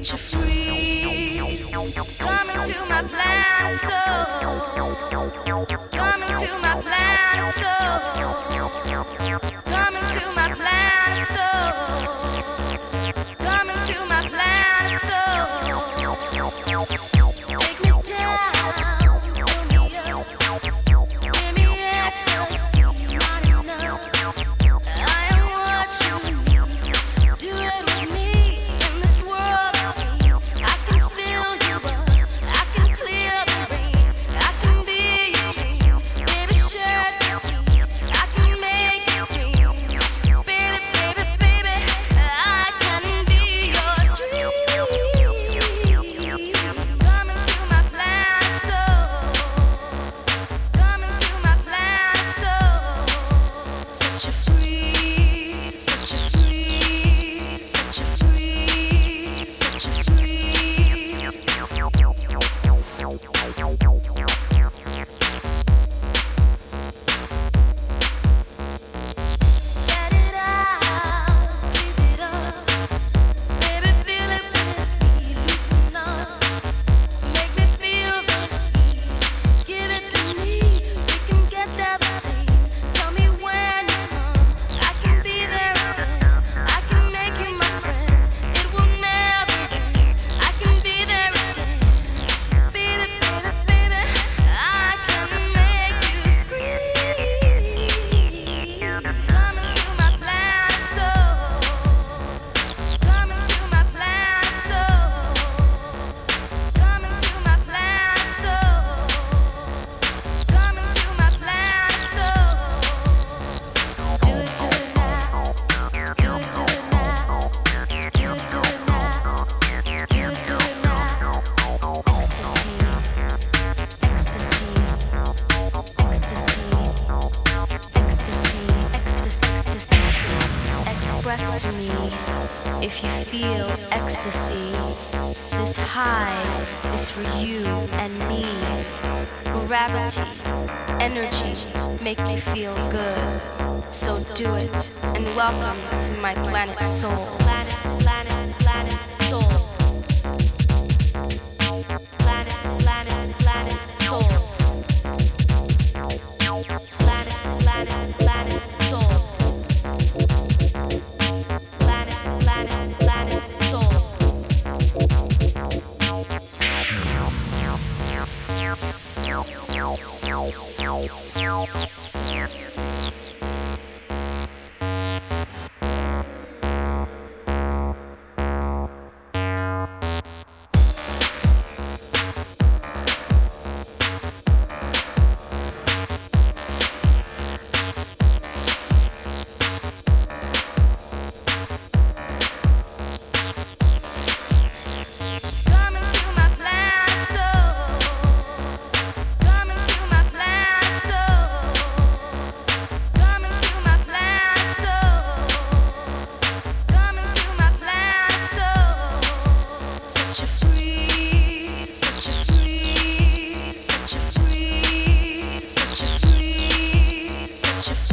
set you free. Come into my planet soul. Come into my planet soul. Come into my planet soul. Come into my planet soul. Take me down, fill me up, give me ecstasy, not enough. I am what you need. Do it with me in this world. I can fill you up, I can clear the rain, I can be your dream. Baby, share it with me, I can make you scream. Baby, baby, baby, I can be your dream. Come into my planet soul. Come into my planet soul. Set you free, set you free, set you free, set you free. Get it out, give it up. Baby, feel it with me, loosen up. Make me feel the heat, give it to me. We can get there the same. Tell me when you come, I can be there again. I can make you my friend, it will never end. I can be there again. Baby, baby, baby, I can make you scream. Come into my planet soul. Come into my planet soul. Come into my planet soul. Come into my planet soul. Do it now. Do it now. Do it now. Do it now. Ecstasy, ecstasy, ecstasy, ecstasy, ecstasy. Express to me if you feel ecstasy. This high is for you and me. Gravity, energy, make me feel good. So do it and welcome to my planet soul. Planet, planet, planet soul. Planet, planet, planet soul. Planet, planet, planet soul. Planet, planet, planet soul. Come into my planet soul. Come into my planet soul. Come into my planet soul. Come into my planet soul. Set you free, set you free, set you free, set you free, set you free.